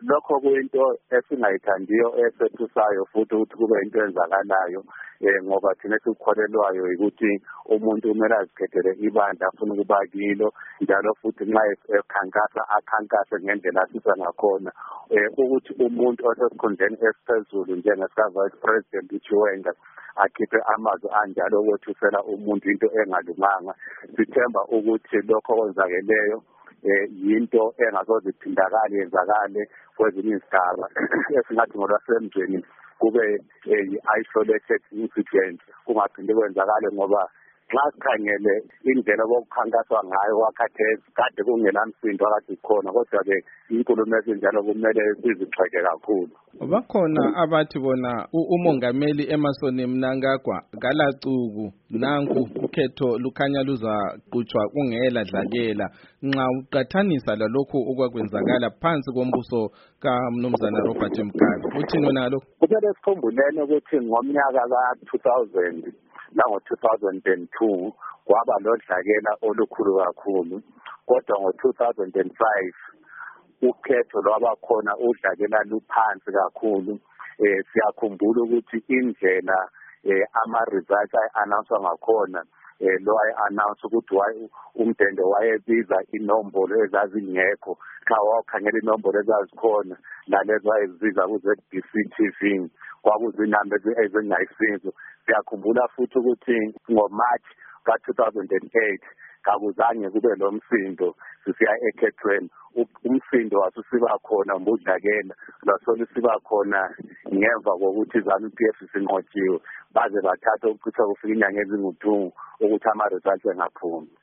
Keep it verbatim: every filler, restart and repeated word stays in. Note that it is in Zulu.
lokho kuyinto esingayithandiyo esethusayo futhi ukuthi kube into enzakalayo eh ngoba thina sikukholelwayo ukuthi umuntu kumele azikhethele ibandla afuna ukuba kilo njalo futhi nxa ekhankasa akhankase ngendlela asisa ngakhona eh ukuthi umuntu osesikhundleni esiphezulu njengesika vice president uChiwenga akhiphe amazwi anjalo ukwethusela umuntu into engalunganga. Sithemba ukuthi lokho kwenzakeleyo eh yinto engazoze iphindakale yenzakale kwezinye izigaba esingathi ngolwasemzweni kube i-isolated incident kungaphinde kwenzakale ngoba xa sikhangele indlela okukhankaswa ngayo wakhathesi kade kungenamsindo akade khona kodwa-ke inkulumo ezinjalo kumele sizigxeke kakhulu. Bakhona abathi bona umongameli Emmerson Mnangagwa kalacuku nanku ukhetho lukhanya luzaqhutshwa kungela dlakela nxa uqathanisa lalokho okwakwenzakala phansi kombuso kaMnumzana Robert Mugabe. Uthini nalo? Kumele sikhumbuleni ukuthi ngomnyaka ka two thousand nango two thousand two kwaba lodlakela olukhulu kakhulu kodwa ngo two thousand five ukhetho lwaba khona udlakela luphansi kakhulu. Eh siyakhumbula ukuthi indlela eh ama results ay-announce ngakhona eh lo ay-announce ukuthi umdende wayebiza inombolo ezazingekho xa wakhangela inombolo ezazikhona nalezo ayezibiza ku Z B C T V kwakuzinamba ezingayisizo. Siyakhumbula futhi ukuthi ngoMarch ka two thousand eight kakuzange kube lo msindo sisiya ekhethweni. Umsindo wasusiba khona mbudlakela lasona siba khona ngemva kokuthi ZANU-P F sinqotshiwe baze bathatha ukuchitha kufika inyanga ezingu-two ukuthi ama results engaphumi.